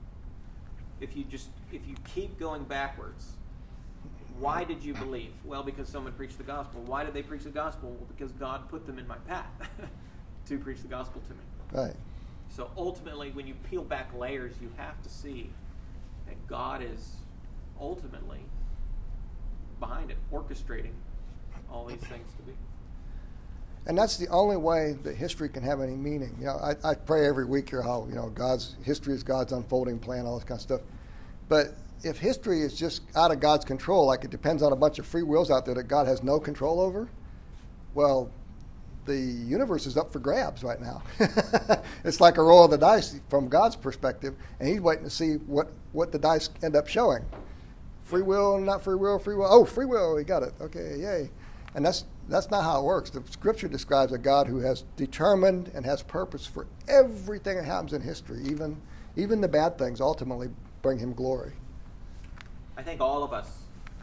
If you just, if you keep going backwards, why did you believe? Well, because someone preached the gospel. Why did they preach the gospel? Well, because God put them in my path to preach the gospel to me. Right. So ultimately, when you peel back layers, you have to see that God is ultimately behind it, orchestrating all these things to be. And that's the only way that history can have any meaning. You know, I, I pray every week here how, you know, God's history is God's unfolding plan, all this kind of stuff. But if history is just out of God's control, like it depends on a bunch of free wills out there that God has no control over, well, the universe is up for grabs right now. It's like a roll of the dice from God's perspective, and he's waiting to see what, what the dice end up showing. Free will, not free will, free will. Oh, free will, we got it. Okay, yay. And that's that's not how it works. The Scripture describes a God who has determined and has purpose for everything that happens in history, even even the bad things ultimately bring him glory. I think all of us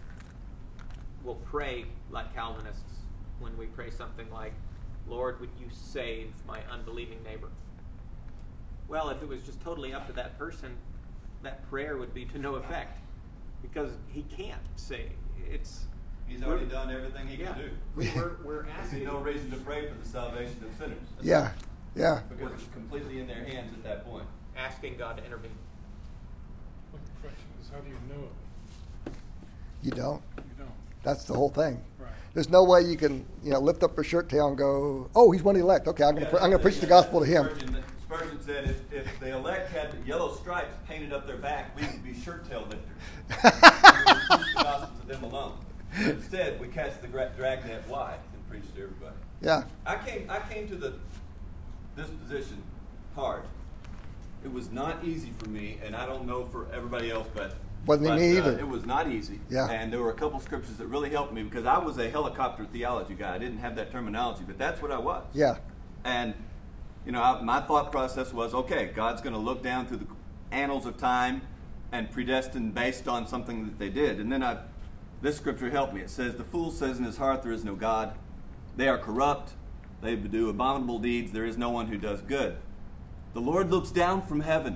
will pray like Calvinists when we pray something like, Lord, would you save my unbelieving neighbor? Well, if it was just totally up to that person, that prayer would be to no effect, because he can't save. It's He's already done everything he yeah, can do. we're, we're There's asking. no reason to pray for the salvation of sinners. That's Yeah, right. yeah. Because it's completely in their hands at that point. asking God to intervene. But the question is, how do you know it? You don't. You don't. That's the whole thing. Right. There's no way you can, you know, lift up your shirt tail and go, "Oh, he's one of the elect. Okay, I'm going to, Yeah, I'm going to preach the gospel to him." Spurgeon, Spurgeon said, if, if the elect had yellow stripes painted up their back, we would be shirt tail lifters. We would preach the gospel to them alone. Instead, we cast the gra- dragnet wide and preach to everybody. Yeah, I came, I came to the this position hard. It was not easy for me, and I don't know for everybody else, but Wasn't but, me uh, either. It was not easy. Yeah. And there were a couple scriptures that really helped me because I was a helicopter theology guy. I didn't have that terminology, but that's what I was. yeah, And you know, I, my thought process was, okay, God's going to look down through the annals of time and predestine based on something that they did. And then I, this scripture helped me. It says, "The fool says in his heart, there is no God. They are corrupt. They do abominable deeds. There is no one who does good. The Lord looks down from heaven."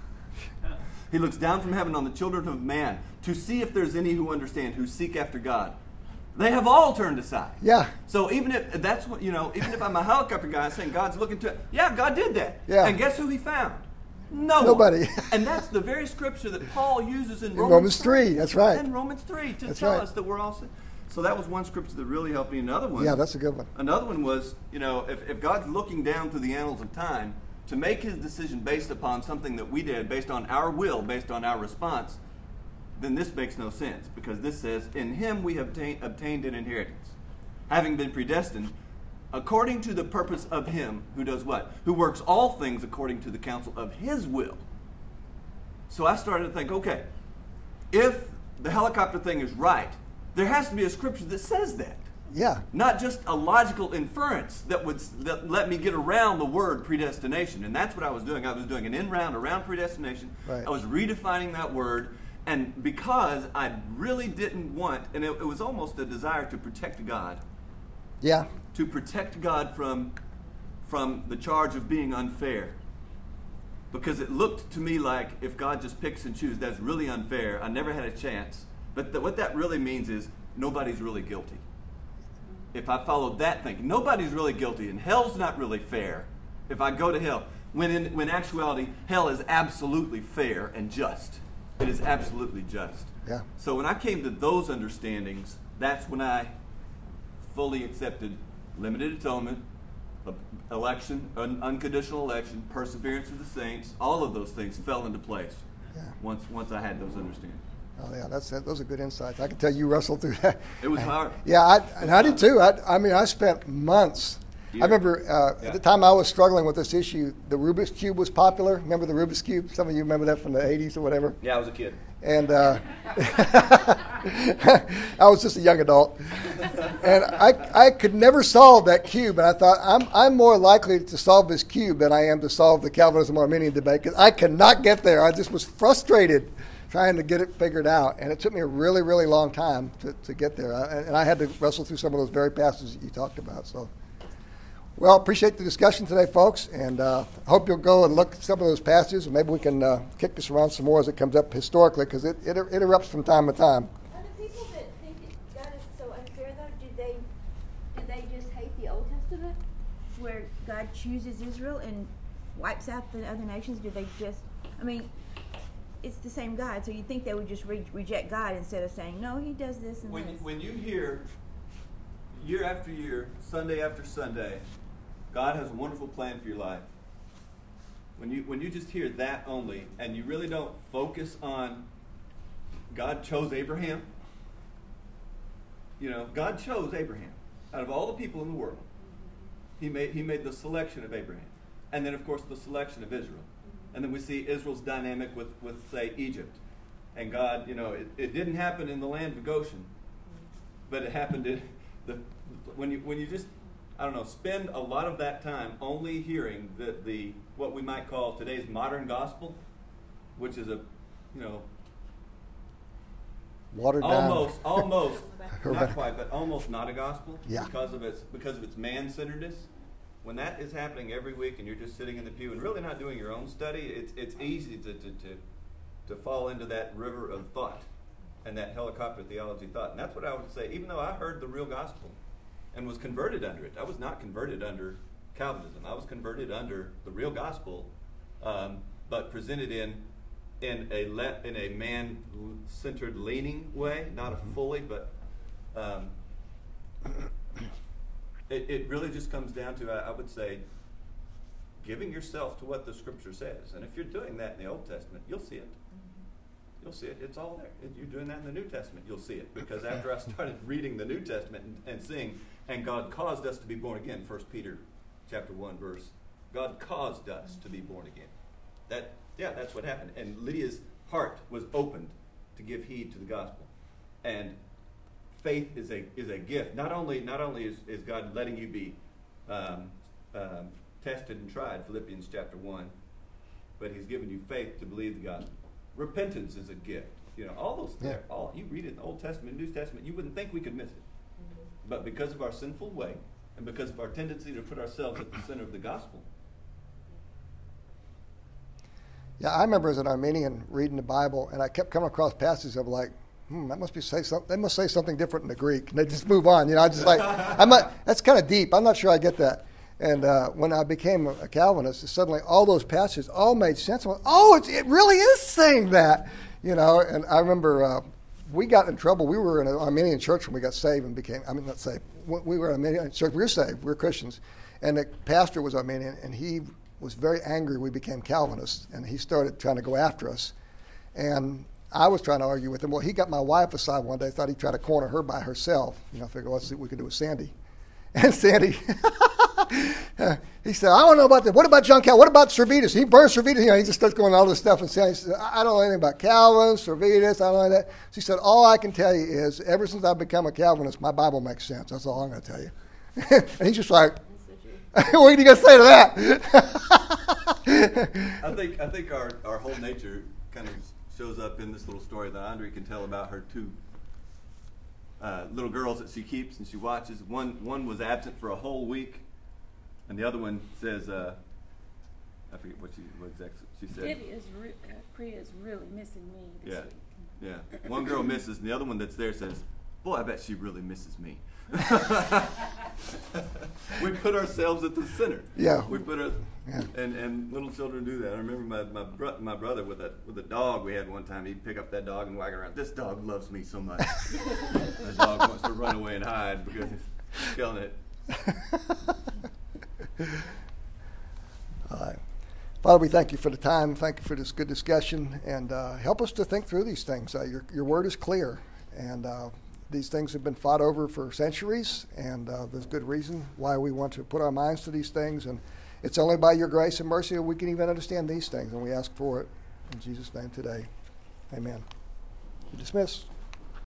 He looks down from heaven on the children of man to see if there's any who understand, who seek after God. They have all turned aside. yeah, So even if that's what, you know, even if I'm a helicopter guy saying God's looking to, yeah, God did that. Yeah. And guess who he found? No one. Nobody. And that's the very scripture that Paul uses in, In Romans, Romans three, that's right. In Romans three to That's tell right. us that we're all sin. So that was one scripture that really helped me. Another one. yeah. That's a good one. Another one was, you know, if, if God's looking down through the annals of time to make his decision based upon something that we did, based on our will, based on our response, then this makes no sense, because this says, "In him we have obtained, obtained an inheritance, having been predestined according to the purpose of him who does what? Who works all things according to the counsel of his will." So I started to think, okay, if the helicopter thing is right, there has to be a scripture that says that. Yeah, Not just a logical inference that would that let me get around the word predestination. And that's what I was doing. I was doing an in-round around predestination. Right. I was redefining that word. And because I really didn't want, and it, it was almost a desire to protect God, yeah, to protect God from, from the charge of being unfair. Because it looked to me like if God just picks and chooses, that's really unfair. I never had a chance. But the, what that really means is nobody's really guilty. If I followed that thing, nobody's really guilty, and hell's not really fair if I go to hell. When in when actuality, hell is absolutely fair and just. It is absolutely just. yeah, So when I came to those understandings, that's when I fully accepted limited atonement, election, un- unconditional election, perseverance of the saints. All of those things fell into place yeah. once once I had those understandings. Oh, yeah. That's those are good insights. I can tell you wrestled through that. It was hard. Yeah, I, and I did too. I, I mean, I spent months Here. I remember uh, Yeah. at the time I was struggling with this issue, the Rubik's Cube was popular. Remember the Rubik's Cube? Some of you remember that from the eighties or whatever. Yeah, I was a kid. And uh, I was just a young adult, and I I could never solve that cube. And I thought I'm I'm more likely to solve this cube than I am to solve the Calvinism Arminian debate because I could not get there. I just was frustrated trying to get it figured out, and it took me a really really long time to, to get there. I, and I had to wrestle through some of those very passages that you talked about. So. Well, appreciate the discussion today, folks, and uh, hope you'll go and look at some of those passages, and maybe we can uh, kick this around some more as it comes up historically, because it, it, it erupts from time to time. Are the people that think that God is so unfair, though, do they do they just hate the Old Testament, where God chooses Israel and wipes out the other nations? Do they just? I mean, it's the same God, so you think they would just re- reject God instead of saying, no, He does this and When this. when you hear year after year, Sunday after Sunday, God has a wonderful plan for your life. When you when you just hear that only, and you really don't focus on God chose Abraham. You know, God chose Abraham. Out of all the people in the world, He made He made the selection of Abraham. And then of course the selection of Israel. And then we see Israel's dynamic with, with say, Egypt. And God, you know, it, it didn't happen in the land of Goshen, but it happened in the when you when you just I don't know, spend a lot of that time only hearing the, the what we might call today's modern gospel, which is a, you know, Watered almost, down. almost, Right. not quite, but almost not a gospel Yeah. because of its because of its man-centeredness. When that is happening every week, and you're just sitting in the pew and really not doing your own study, it's it's easy to to to, to fall into that river of thought and that helicopter theology thought. And that's what I would say. Even though I heard the real gospel and was converted under it. I was not converted under Calvinism. I was converted under the real gospel, um, but presented in in a le- in a man-centered, leaning way, not a fully, but um, it, it really just comes down to, I, I would say, giving yourself to what the Scripture says. And if you're doing that in the Old Testament, you'll see it. You'll see it. It's all there. If you're doing that in the New Testament, you'll see it. Because after I started reading the New Testament and, and seeing, and God caused us to be born again, First Peter chapter one verse, God caused us to be born again. That, yeah, that's what happened. And Lydia's heart was opened to give heed to the gospel. And faith is a is a gift. Not only not only is, is God letting you be um, um, tested and tried, Philippians chapter one, but He's given you faith to believe the gospel. Repentance is a gift. You know, all those things, Yeah. all you read it in the Old Testament, New Testament, you wouldn't think we could miss it. But because of our sinful way, and because of our tendency to put ourselves at the center of the gospel. Yeah, I remember as an Armenian reading the Bible, and I kept coming across passages of like, hmm, that must be say something. They must say something different in the Greek, and they just move on. You know, I just like, I'm not. That's kind of deep. I'm not sure I get that. And uh, when I became a Calvinist, suddenly all those passages all made sense. I went, oh, it's, it really is saying that, you know. And I remember uh, we got in trouble. We were in an Armenian church when we got saved and became. I mean, not saved. We were in an Armenian church. We were saved. We were Christians, and the pastor was Armenian, and he was very angry we became Calvinists, and he started trying to go after us. And I was trying to argue with him. Well, he got my wife aside one day. Thought he'd try to corner her by herself. You know, figure, let's see what we could do with Sandy. And Sandy, he said, I don't know about that. What about John Calvin? What about Servetus? He burned Servetus. You know, he just starts going all this stuff. And Sandy said, I don't know anything about Calvin, Servetus. I don't know that. She said, all I can tell you is ever since I've become a Calvinist, my Bible makes sense. That's all I'm going to tell you. And he's just like, what are you going to say to that? I think I think our, our whole nature kind of shows up in this little story that Andre can tell about her two uh, little girls that she keeps and she watches. One one was absent for a whole week, and the other one says, uh, I forget what she what exactly she said. Debbie is re- uh, Priya is really missing me this Yeah, week. yeah. One girl misses, and the other one that's there says, "Boy, I bet she really misses me." We put ourselves at the center. Yeah. We put our, Yeah. and and little children do that. I remember my my, bro- my brother with a with a dog we had one time. He'd pick up that dog and wag it around. This dog loves me so much. The dog wants to run away and hide because he's killing it. All right. Father, we thank you for the time. Thank you for this good discussion, and uh, help us to think through these things. Uh, your your word is clear, and uh, these things have been fought over for centuries, and uh, there's good reason why we want to put our minds to these things. And it's only by your grace and mercy that we can even understand these things, and we ask for it in Jesus' name today. Amen. You're dismissed.